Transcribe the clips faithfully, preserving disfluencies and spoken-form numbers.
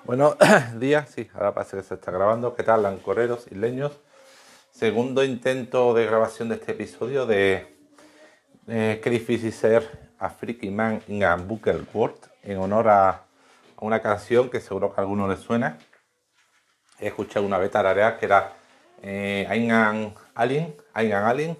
Buenos días, sí, ahora parece que se está grabando. ¿Qué tal, ancoreros isleños? Segundo intento de grabación de este episodio de eh, Qué difícil ser a Freaky Man in a Bucket World, en honor a, a una canción que seguro que a alguno les suena. He escuchado una vez tararear que era eh, I'm an Alien, I'm an Alien,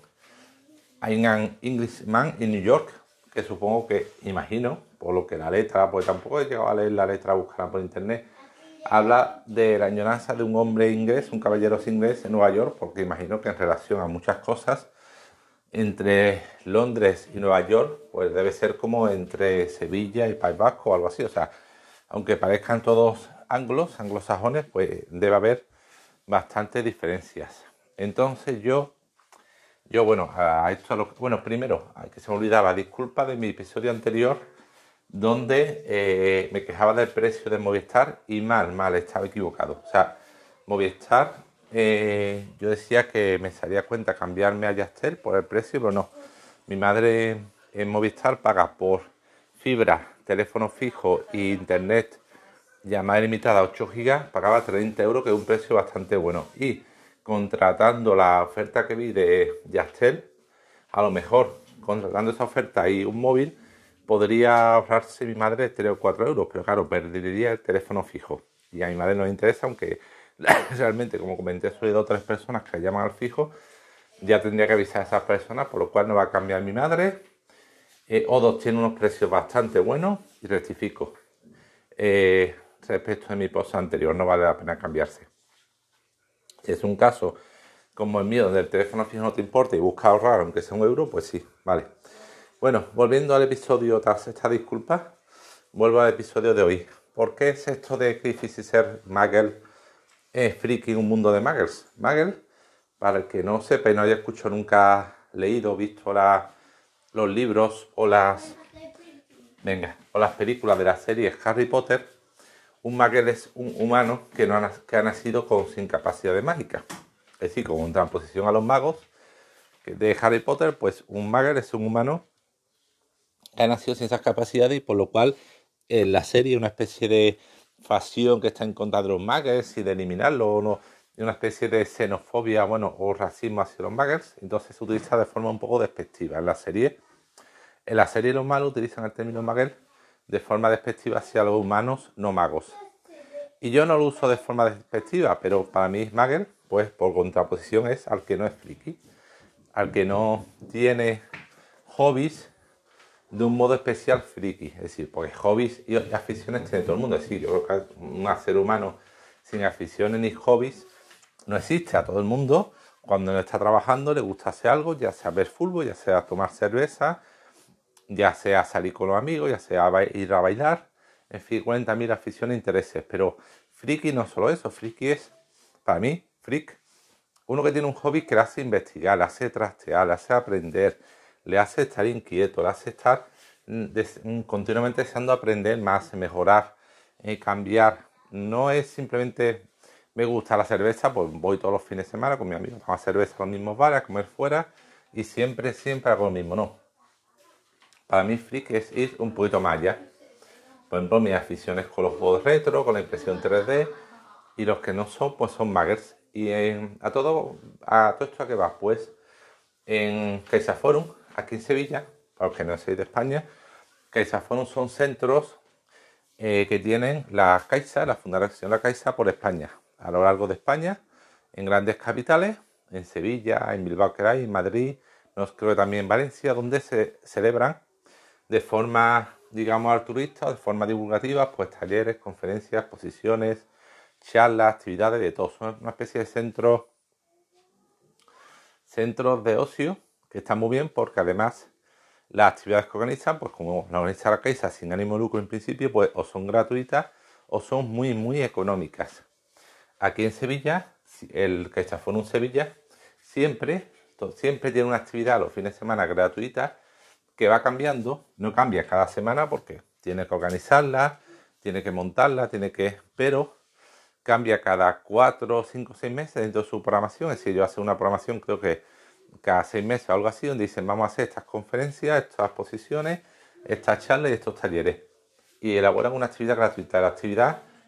I'm an Englishman in New York, que supongo que, imagino, por lo que la letra, pues tampoco he llegado a leer la letra, a buscarla por internet, habla de la añoranza de un hombre inglés, un caballero inglés en Nueva York, porque imagino que en relación a muchas cosas, entre Londres y Nueva York, pues debe ser como entre Sevilla y País Vasco o algo así. O sea, aunque parezcan todos anglos, anglosajones, pues debe haber bastantes diferencias. Entonces yo, yo bueno, a esto, a lo, bueno, primero, que se me olvidaba, disculpa de mi episodio anterior, donde eh, me quejaba del precio de Movistar y mal, mal, estaba equivocado. O sea, Movistar, eh, yo decía que me salía cuenta cambiarme a Yastel por el precio, pero no. Mi madre en Movistar paga por fibra, teléfono fijo e internet llamada ilimitada a ocho gigas, pagaba treinta euros, que es un precio bastante bueno. Y contratando la oferta que vi de Yastel, a lo mejor contratando esa oferta y un móvil, podría ahorrarse mi madre tres o cuatro euros, pero claro, perdería el teléfono fijo. Y a mi madre no le interesa, aunque realmente, como comenté, soy de otras personas que le llaman al fijo, ya tendría que avisar a esas personas, por lo cual no va a cambiar mi madre. Eh, O dos tiene unos precios bastante buenos y rectifico. Eh, respecto de mi post anterior, no vale la pena cambiarse. Si es un caso como el mío, donde el teléfono fijo no te importa y buscas ahorrar, aunque sea un euro, pues sí, vale. Bueno, volviendo al episodio, tras esta disculpa, vuelvo al episodio de hoy. ¿Por qué es esto de que difícil ser Muggle, es friki en un mundo de Muggles? Muggle, para el que no sepa y no haya escuchado nunca, leído, visto la, los libros o las, venga, o las películas de la serie Harry Potter, un Muggle es un humano que, no ha, que ha nacido con, sin capacidad de mágica. Es decir, con transposición a los magos de Harry Potter, pues un Muggle es un humano que ha nacido sin esas capacidades y por lo cual en la serie una especie de facción que está en contra de los muggles y de eliminarlo, o no, una especie de xenofobia, bueno, o racismo hacia los muggles. Entonces se utiliza de forma un poco despectiva en la serie. En la serie los malos utilizan el término muggle de forma despectiva hacia los humanos no magos. Y yo no lo uso de forma despectiva, pero para mí muggle, pues por contraposición, es al que no es friki, al que no tiene hobbies de un modo especial friki. Es decir, porque hobbies y aficiones tiene todo el mundo. Es decir, yo creo que un ser humano sin aficiones ni hobbies no existe. A todo el mundo, cuando no está trabajando, le gusta hacer algo, ya sea ver fútbol, ya sea tomar cerveza, ya sea salir con los amigos, ya sea ir a bailar, en fin, cuarenta mil aficiones e intereses. Pero friki no solo eso, friki es, para mí, freak, uno que tiene un hobby que le hace investigar, le hace trastear, le hace aprender, le hace estar inquieto, le hace estar continuamente deseando aprender más, mejorar, eh, cambiar. No es simplemente me gusta la cerveza, pues voy todos los fines de semana con mi amigo a tomar cerveza en los mismos bares, a comer fuera y siempre, siempre hago lo mismo. No. Para mí freak es ir un poquito más allá. Por ejemplo, mis aficiones con los juegos retro, con la impresión tres D, y los que no son, pues son muggers. Y en, a todo a todo esto a que va, pues en CaixaForum, aquí en Sevilla, para los que no sois de España, CaixaForum son centros eh, que tienen la Caixa, la Fundación La Caixa por España, a lo largo de España, en grandes capitales, en Sevilla, en Bilbao que hay, en Madrid, no creo que también en Valencia, donde se celebran de forma, digamos, altruista, de forma divulgativa, pues talleres, conferencias, exposiciones, charlas, actividades, de todo. Son una especie de centros centros de ocio que están muy bien porque además las actividades que organizan, pues como la organiza la Caixa sin ánimo de lucro en principio, pues o son gratuitas o son muy muy económicas. Aquí en Sevilla, el CaixaForum Sevilla siempre, siempre tiene una actividad los fines de semana gratuita que va cambiando, no cambia cada semana porque tiene que organizarla, tiene que montarla, tiene que, pero cambia cada cuatro, cinco, seis meses dentro de su programación. Es decir, yo hago una programación creo que cada seis meses o algo así, donde dicen vamos a hacer estas conferencias, estas exposiciones, estas charlas y estos talleres. Y elaboran una actividad gratuita. La actividad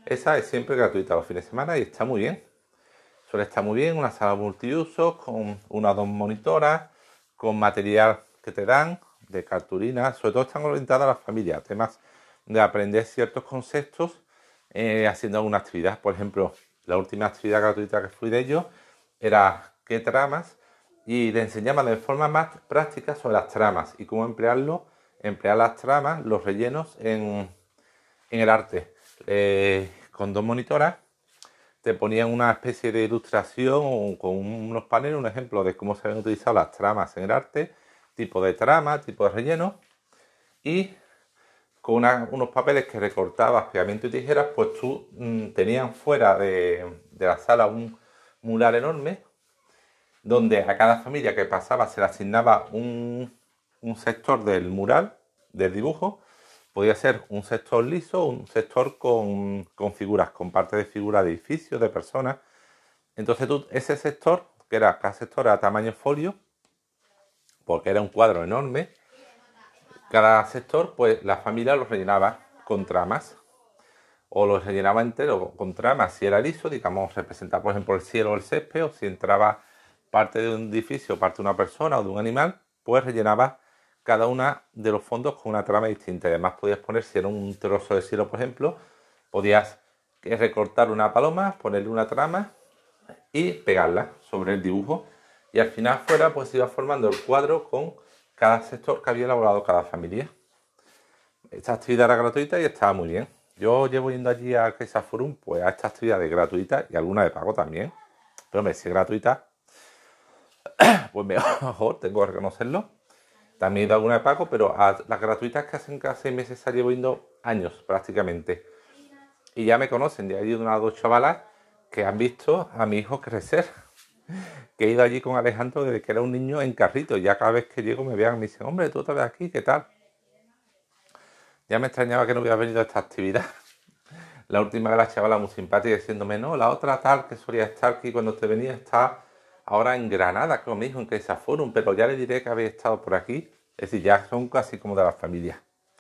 Esa es siempre gratuita los fines de semana y está muy bien. Suele estar muy bien, una sala multiusos con una o dos monitoras, con material que te dan, de cartulina. Sobre todo están orientadas a las familias, temas de aprender ciertos conceptos eh, haciendo alguna actividad. Por ejemplo, la última actividad gratuita que fui de ellos era qué tramas, y le enseñaban de forma más práctica sobre las tramas y cómo emplearlo, emplear las tramas, los rellenos en, en el arte. Eh, con dos monitoras te ponían una especie de ilustración con unos paneles, un ejemplo de cómo se habían utilizado las tramas en el arte, tipo de trama, tipo de relleno, y con una, unos papeles que recortabas, pegamento y tijeras, pues tú mmm, tenían fuera de, de la sala un mural enorme, donde a cada familia que pasaba se le asignaba un, un sector del mural, del dibujo. Podía ser un sector liso, un sector con, con figuras, con parte de figuras de edificios, de personas. Entonces tú, ese sector, que era, cada sector era tamaño folio, porque era un cuadro enorme, cada sector, pues la familia lo rellenaba con tramas, o lo rellenaba entero con tramas si era liso, digamos, representar por ejemplo el cielo o el césped, o si entraba parte de un edificio, parte de una persona o de un animal, pues rellenaba cada una de los fondos con una trama distinta. Además podías poner, si era un trozo de cielo, por ejemplo, podías recortar una paloma, ponerle una trama y pegarla sobre el dibujo. Y al final fuera pues iba formando el cuadro con cada sector que había elaborado cada familia. Esta actividad era gratuita y estaba muy bien. Yo llevo yendo allí a CaixaForum pues a estas actividades gratuitas y alguna de pago también. Pero me si es gratuita, pues mejor, tengo que reconocerlo. También he ido a alguna de pago, pero a las gratuitas que hacen cada seis meses se llevo yendo años prácticamente. Y ya me conocen, ya he ido unas dos chavalas que han visto a mi hijo crecer. Que he ido allí con Alejandro desde que era un niño en carrito. Ya cada vez que llego me vean y me dicen, hombre, tú otra vez aquí, ¿qué tal? Ya me extrañaba que no hubiera venido a esta actividad. La última vez la chavala muy simpática diciéndome, no, la otra tal que solía estar aquí cuando te venía está ahora en Granada, como me dijo, en CaixaForum, pero ya le diré que habéis estado por aquí. Es decir, ya son casi como de la familia.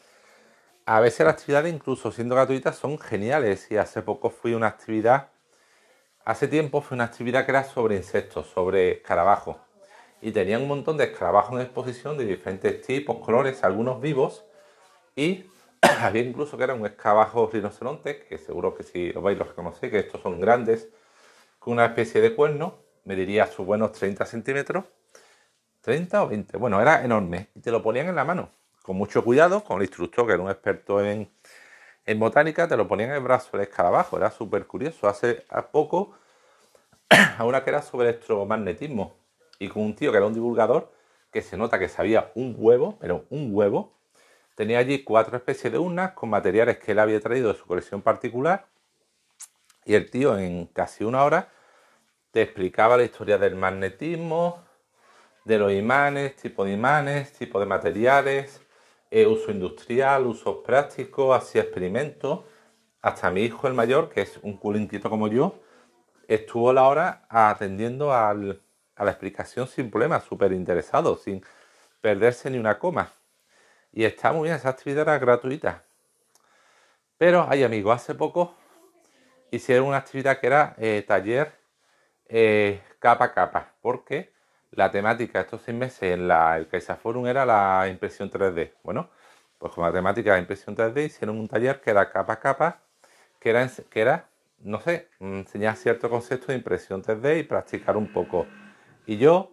A veces las actividades, incluso siendo gratuitas, son geniales. Y hace poco fui a una actividad, hace tiempo fue una actividad que era sobre insectos, sobre escarabajos. Y tenían un montón de escarabajos en exposición de diferentes tipos, colores, algunos vivos. Y había incluso que era un escarabajo rinoceronte, que seguro que si lo veis lo reconocéis, que estos son grandes, con una especie de cuerno, mediría sus buenos treinta centímetros, treinta o veinte, bueno, era enorme, y te lo ponían en la mano, con mucho cuidado, con el instructor, que era un experto en, en botánica, te lo ponían en el brazo el escarabajo, era súper curioso. Hace poco, a una que era sobre electromagnetismo, y con un tío que era un divulgador, que se nota que sabía un huevo, pero un huevo. Tenía allí cuatro especies de urnas con materiales que él había traído de su colección particular, y el tío en casi una hora te explicaba la historia del magnetismo, de los imanes, tipo de imanes, tipo de materiales, eh, uso industrial, usos prácticos, hacía experimentos. Hasta mi hijo el mayor, que es un culinquito como yo, estuvo la hora atendiendo al, a la explicación sin problema, súper interesado, sin perderse ni una coma. Y está muy bien, esa actividad era gratuita. Pero, ay amigos, hace poco hicieron una actividad que era eh, taller eh, capa a capa, porque la temática de estos seis meses en la, el CaixaForum era la impresión tres D. Bueno, pues con la temática de impresión tres D hicieron un taller que era capa a capa, que era, que era no sé, enseñar cierto concepto de impresión tres D y practicar un poco. Y yo,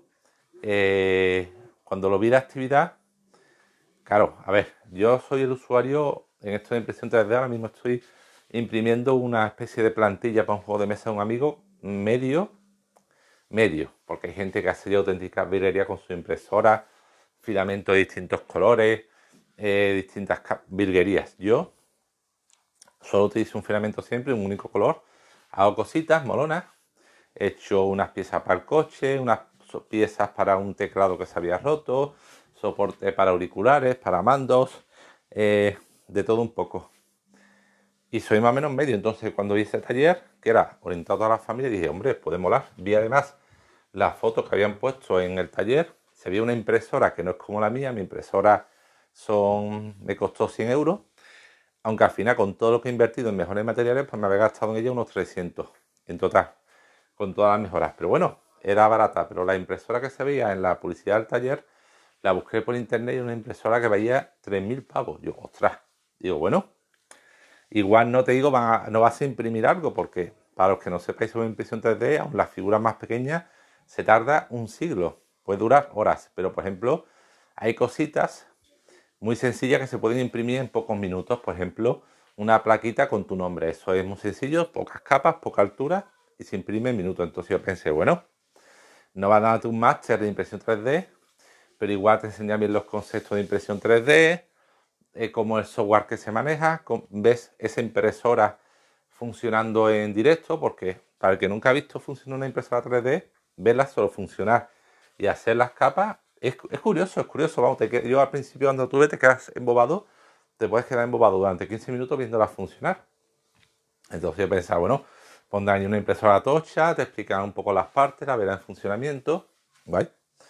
eh, cuando lo vi de actividad, claro, a ver, yo soy el usuario en esto de impresión tres D, ahora mismo estoy imprimiendo una especie de plantilla para un juego de mesa de un amigo medio, medio, porque hay gente que hace ya auténticas virguerías con su impresora, filamentos de distintos colores, eh, distintas virguerías. Yo solo utilizo un filamento siempre, un único color, hago cositas molonas, he hecho unas piezas para el coche, unas piezas para un teclado que se había roto, soporte para auriculares, para mandos, eh, de todo un poco. Y soy más o menos medio. Entonces cuando hice el taller, que era orientado a la familia, dije, hombre, puede molar. Vi además las fotos que habían puesto en el taller. Se veía una impresora que no es como la mía. Mi impresora son, me costó cien euros. aunque al final con todo lo que he invertido en mejores materiales, pues me había gastado en ella unos trescientos en total, con todas las mejoras. Pero bueno, era barata, pero la impresora que se veía en la publicidad del taller, la busqué por internet y una impresora que valía tres mil pavos. Yo, ostras, digo, bueno, igual no te digo, va, no vas a imprimir algo, porque para los que no sepáis sobre impresión tres D, aun las figuras más pequeñas se tarda un siglo, puede durar horas, pero por ejemplo, hay cositas muy sencillas que se pueden imprimir en pocos minutos. Por ejemplo, una plaquita con tu nombre. Eso es muy sencillo, pocas capas, poca altura y se imprime en minutos. Entonces yo pensé, bueno, no va a darte un máster de impresión tres D, pero igual te enseñan bien los conceptos de impresión tres D, eh, como el software que se maneja, con, ves esa impresora funcionando en directo, porque para el que nunca ha visto funcionar una impresora tres D, verla solo funcionar y hacer las capas, es, es curioso, es curioso. Vamos, te, yo al principio cuando tú ves te quedas embobado, te puedes quedar embobado durante quince minutos viéndola funcionar. Entonces yo pensaba, bueno, pondrán ahí una impresora tocha, te explicarán un poco las partes, la verán en funcionamiento, ¿vale?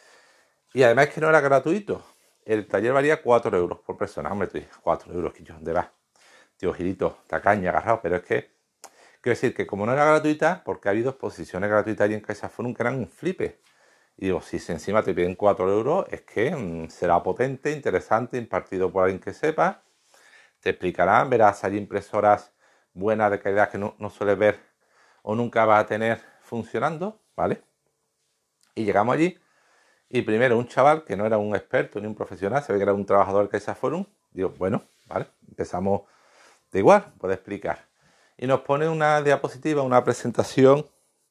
Y además es que no era gratuito. El taller valía cuatro euros por persona. Hombre, tú dices, cuatro euros, que yo, ¿dónde vas? Tío Girito, tacaña, agarrado, pero es que, quiero decir que como no era gratuita, porque ha habido exposiciones gratuitas allí en CaixaForum que eran un flipe. Y digo, si encima te piden cuatro euros, es que mmm, será potente, interesante, impartido por alguien que sepa. Te explicarán, verás allí impresoras buenas de calidad que no, no sueles ver o nunca vas a tener funcionando, ¿vale? Y llegamos allí y primero un chaval que no era un experto ni un profesional, se ve que era un trabajador del CaixaForum. Digo, bueno, vale, empezamos de igual, puede explicar. Y nos pone una diapositiva, una presentación.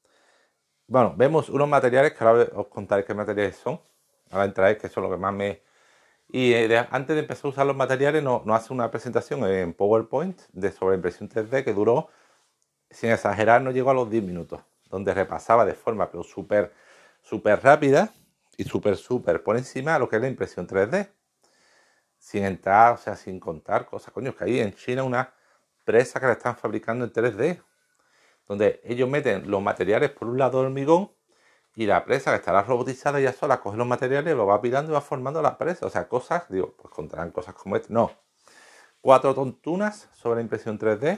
Bueno, vemos unos materiales que ahora os contaré qué materiales son. Ahora entraréis, que eso es lo que más me... Y eh, de, antes de empezar a usar los materiales, nos no hace una presentación en PowerPoint de sobre impresión tres D que duró, sin exagerar, no llegó a los diez minutos, donde repasaba de forma pero súper, súper rápida y súper, súper por encima de lo que es la impresión tres D. Sin entrar, o sea, sin contar cosas, coño, que hay en China una presa que la están fabricando en tres D, donde ellos meten los materiales por un lado de hormigón y la presa que estará robotizada ya sola coge los materiales, lo va pirando y va formando la presa. O sea, cosas, digo, pues contarán cosas como esta. No. Cuatro tontunas sobre impresión tres D.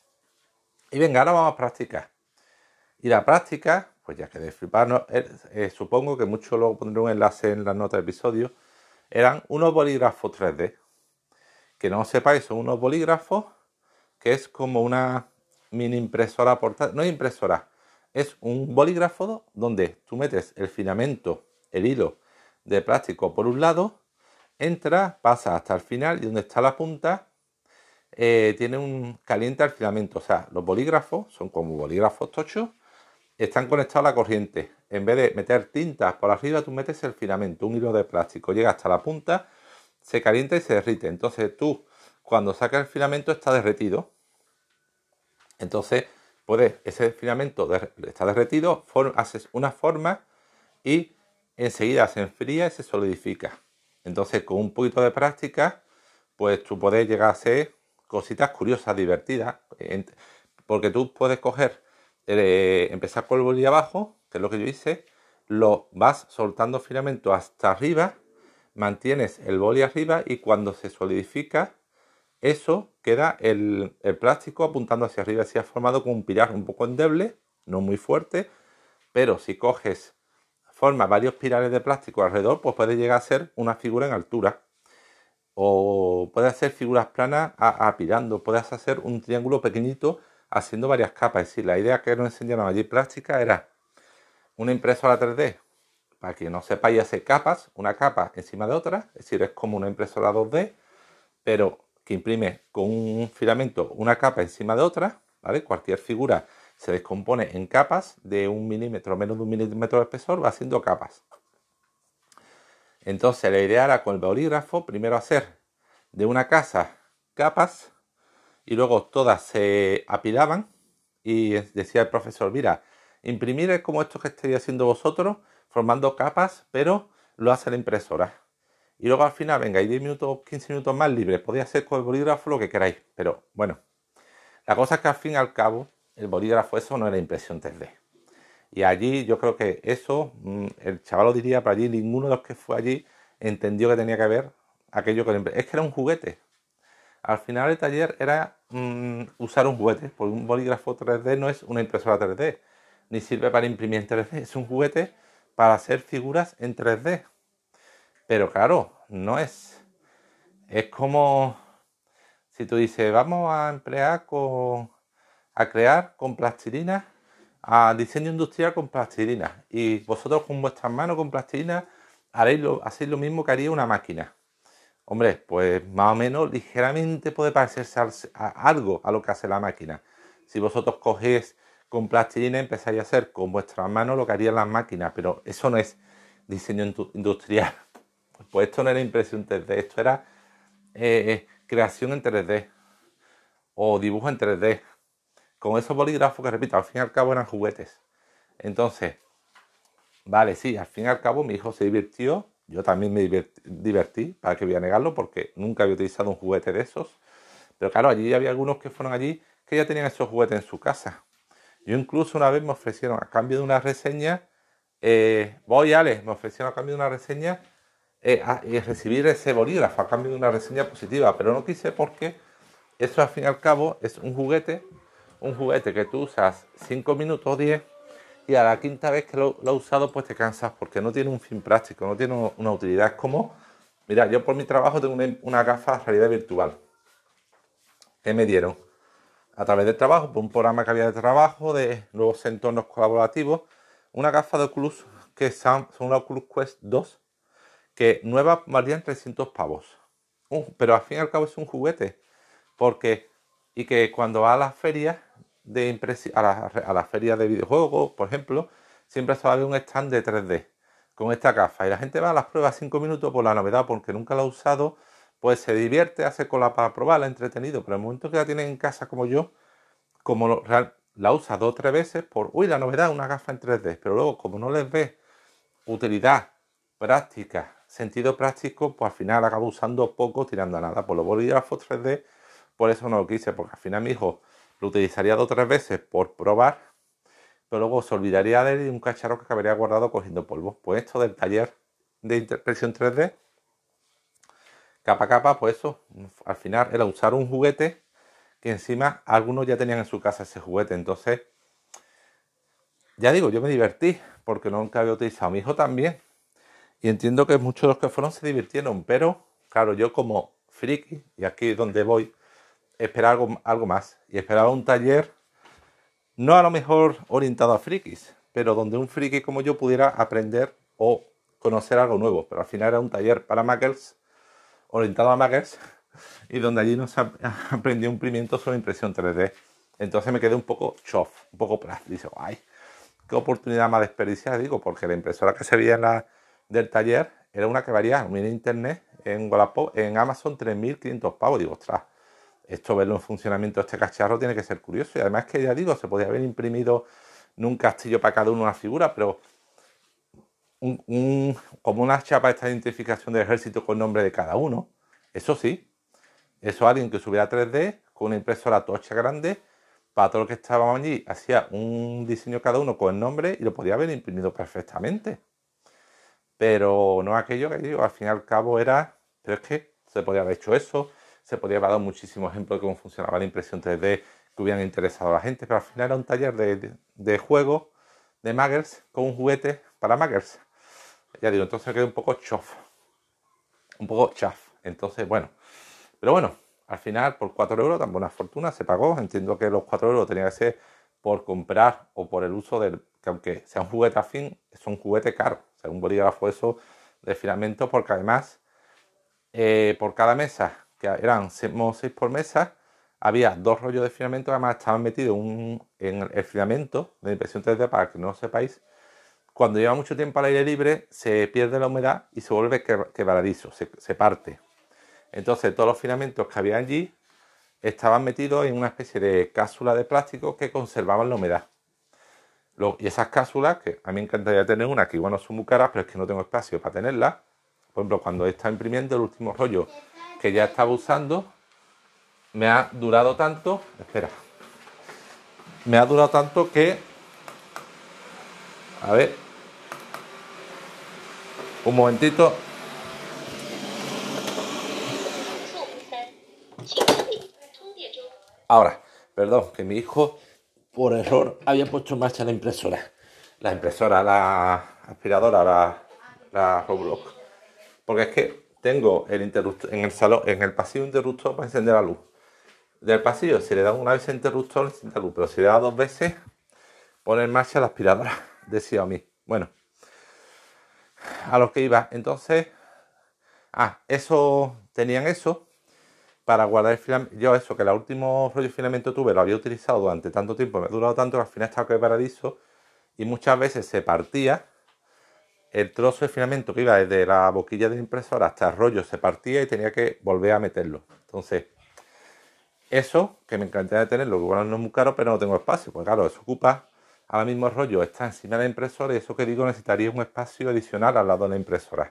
Y venga, ahora vamos a practicar. Y la práctica, pues ya que de fliparnos, eh, eh, supongo que muchos luego pondré un enlace en las notas del episodio, eran unos bolígrafos tres D. Que no sepáis, son unos bolígrafos que es como una mini impresora portátil. No es impresora, es un bolígrafo donde tú metes el filamento, el hilo de plástico por un lado, entra, pasa hasta el final y donde está la punta eh, tiene un caliente al filamento. O sea, los bolígrafos son como bolígrafos tochos, están conectados a la corriente. En vez de meter tintas por arriba, tú metes el filamento, un hilo de plástico, llega hasta la punta, se calienta y se derrite. Entonces tú, cuando sacas el filamento, está derretido. Entonces, puedes, ese filamento de, está derretido, for, haces una forma y enseguida se enfría y se solidifica. Entonces, con un poquito de práctica, pues tú puedes llegar a hacer cositas curiosas, divertidas, porque tú puedes coger, eh, empezar con el boli abajo, que es lo que yo hice, lo vas soltando filamento hasta arriba, mantienes el boli arriba y cuando se solidifica, eso queda el, el plástico apuntando hacia arriba, así ha formado como un pilar un poco endeble, no muy fuerte, pero si coges, formas varios pilares de plástico alrededor, pues puede llegar a ser una figura en altura. O puedes hacer figuras planas apilando, puedes hacer un triángulo pequeñito haciendo varias capas. Es decir, la idea que nos enseñaron allí plástica era una impresora tres D, para que no sepáis, hacer capas, una capa encima de otra, es decir, es como una impresora dos D, pero que imprime con un filamento una capa encima de otra, ¿vale? Cualquier figura se descompone en capas de un milímetro o menos de un milímetro de espesor, va haciendo capas. Entonces la idea era con el bolígrafo primero hacer de una casa capas y luego todas se apilaban y decía el profesor, mira, imprimir es como esto que estáis haciendo vosotros, formando capas, pero lo hace la impresora. Y luego al final, venga, hay diez minutos, quince minutos más libres, podéis hacer con el bolígrafo lo que queráis, pero bueno, la cosa es que al fin y al cabo el bolígrafo eso no era impresión tres D. Y allí yo creo que eso, el chaval lo diría, pero allí ninguno de los que fue allí entendió que tenía que ver aquello con... Es que era un juguete. Al final el taller era mmm, usar un juguete, porque un bolígrafo tres D no es una impresora tres D, ni sirve para imprimir en tres D, es un juguete para hacer figuras en tres D. Pero claro, no es. Es como si tú dices, vamos a emplear con, a crear con plastilina, a diseño industrial con plastilina. Y vosotros con vuestras manos con plastilina haréis lo, hacéis lo mismo que haría una máquina. Hombre, pues más o menos ligeramente puede parecerse a algo a lo que hace la máquina. Si vosotros cogéis con plastilina empezáis a hacer con vuestras manos lo que harían las máquinas, pero eso no es diseño industrial. Pues esto no era impresión tres D, esto era eh, creación en tres D o dibujo en tres D. Con esos bolígrafos que, repito, al fin y al cabo eran juguetes. Entonces, vale, sí, al fin y al cabo mi hijo se divirtió. Yo también me divertí, para que voy a negarlo, porque nunca había utilizado un juguete de esos. Pero claro, allí había algunos que fueron allí que ya tenían esos juguetes en su casa. Yo incluso una vez me ofrecieron, a cambio de una reseña, eh, voy, Alex, me ofrecieron a cambio de una reseña eh, a, eh, recibir ese bolígrafo, a cambio de una reseña positiva. Pero no quise porque eso al fin y al cabo es un juguete, un juguete que tú usas cinco minutos o diez y a la quinta vez que lo, lo has usado pues te cansas porque no tiene un fin práctico, no tiene una utilidad. Es como, mira, yo por mi trabajo tengo una, una gafa de realidad virtual que me dieron a través del trabajo, por un programa que había de trabajo, de nuevos entornos colaborativos, una gafa de Oculus que son, son una Oculus Quest dos, que nuevas valían trescientos pavos. Uh, pero al fin y al cabo es un juguete, porque, y que cuando va a las ferias de impresi a las a la ferias de videojuegos, por ejemplo, siempre se va a ver un stand de tres D con esta gafa y la gente va a las pruebas cinco minutos por la novedad, porque nunca lo ha usado, pues se divierte, hace cola para probarla, entretenido, pero en el momento que la tiene en casa como yo, como lo, la usa dos o tres veces por, uy, la novedad, una gafa en tres D, pero luego como no les ve utilidad, práctica, sentido práctico, pues al final acabo usando poco, tirando a nada. Por los bolígrafos tres D, por eso no lo quise, porque al final mi hijo lo utilizaría dos o tres veces por probar, pero luego se olvidaría de él y un cacharro que acabaría guardado cogiendo polvo. Pues esto del taller de impresión tres D, capa a capa, pues eso, al final era usar un juguete que encima algunos ya tenían en su casa ese juguete. Entonces, ya digo, yo me divertí porque nunca había utilizado, mi hijo también. Y entiendo que muchos de los que fueron se divirtieron, pero claro, yo como friki, y aquí es donde voy, esperaba algo, algo más. Y esperaba un taller, no a lo mejor orientado a frikis, pero donde un friki como yo pudiera aprender o conocer algo nuevo. Pero al final era un taller para makers, orientado a makers, y donde allí no se aprendió un pimiento sobre impresión tres D. Entonces me quedé un poco chof, un poco plas. Dice, ay, qué oportunidad más desperdiciada, digo, porque la impresora que se veía en la del taller era una que valía en internet, en Wallapop, en Amazon, tres mil quinientos pavos. Digo, ostras, esto verlo en funcionamiento, este cacharro, tiene que ser curioso. Y además que, ya digo, se podía haber imprimido en un castillo para cada uno una figura, pero un, un, como una chapa, esta identificación del ejército con nombre de cada uno. Eso sí, eso alguien que subiera tres D con una impresora tocha grande, para todo lo que estábamos allí, hacía un diseño cada uno con el nombre y lo podía haber imprimido perfectamente. Pero no aquello que digo, al fin y al cabo era, pero es que se podía haber hecho eso, se podía haber dado muchísimos ejemplos de cómo funcionaba la impresión tres D que hubieran interesado a la gente, pero al final era un taller de, de, de juego de Maggers con un juguete para Maggers. Ya digo, entonces quedé un poco chof, un poco chaf. Entonces, bueno, pero bueno, al final por cuatro euros, tan buena fortuna, se pagó. Entiendo que los cuatro euros tenían que ser por comprar o por el uso del, que aunque sea un juguete afín, es un juguete caro. O sea, un bolígrafo eso de filamento, porque además eh, por cada mesa, que eran seis por mesa, había dos rollos de filamento que además estaban metidos un, en el filamento de impresión tres D, para que no lo sepáis. Cuando lleva mucho tiempo al aire libre se pierde la humedad y se vuelve quebradizo, se, se parte. Entonces todos los filamentos que había allí estaban metidos en una especie de cápsula de plástico que conservaban la humedad. Y esas cápsulas, que a mí me encantaría tener una, que igual no son muy caras, pero es que no tengo espacio para tenerlas. Por ejemplo, cuando he estado imprimiendo el último rollo que ya estaba usando, me ha durado tanto, espera, me ha durado tanto que, a ver, un momentito. Ahora, perdón, que mi hijo por error había puesto en marcha la impresora. La impresora, la aspiradora, la, la Roblox. Porque es que tengo el interruptor en el salón, en el pasillo interruptor para encender la luz. Del pasillo, si le da una vez el interruptor, enciende la luz. Pero si le da dos veces, pone en marcha la aspiradora de Xiaomi. Bueno, a lo que iba. Entonces, ah, eso, tenían eso para guardar el filamento. Yo eso, que el último rollo de filamento tuve, lo había utilizado durante tanto tiempo, me ha durado tanto que al final estaba quebradizo y muchas veces se partía el trozo de filamento que iba desde la boquilla de la impresora hasta el rollo, se partía y tenía que volver a meterlo. Entonces, eso, que me encantaría tenerlo, que bueno, no es muy caro, pero no tengo espacio, porque claro, eso ocupa, ahora mismo el rollo está encima de la impresora y eso que digo necesitaría un espacio adicional al lado de la impresora.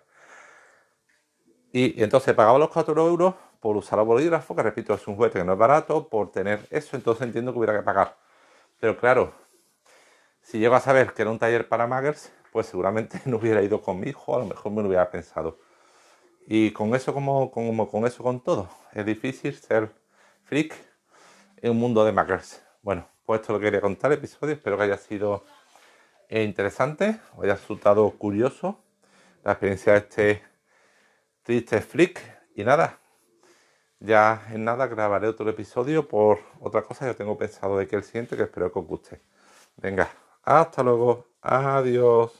Y entonces pagaba los cuatro euros por usar el bolígrafo, que repito, es un juguete que no es barato, por tener eso, entonces entiendo que hubiera que pagar. Pero claro, si llego a saber que era un taller para muggers, pues seguramente no hubiera ido con mi hijo, a lo mejor me lo hubiera pensado. Y con eso, como, como con eso, con todo, es difícil ser freak en un mundo de muggers. Bueno, pues esto lo quería contar el episodio, espero que haya sido eh, interesante, os haya resultado curioso la experiencia de este triste freak. Y nada, ya en nada grabaré otro episodio por otra cosa que tengo pensado de que el siguiente, que espero que os guste. Venga, hasta luego, adiós.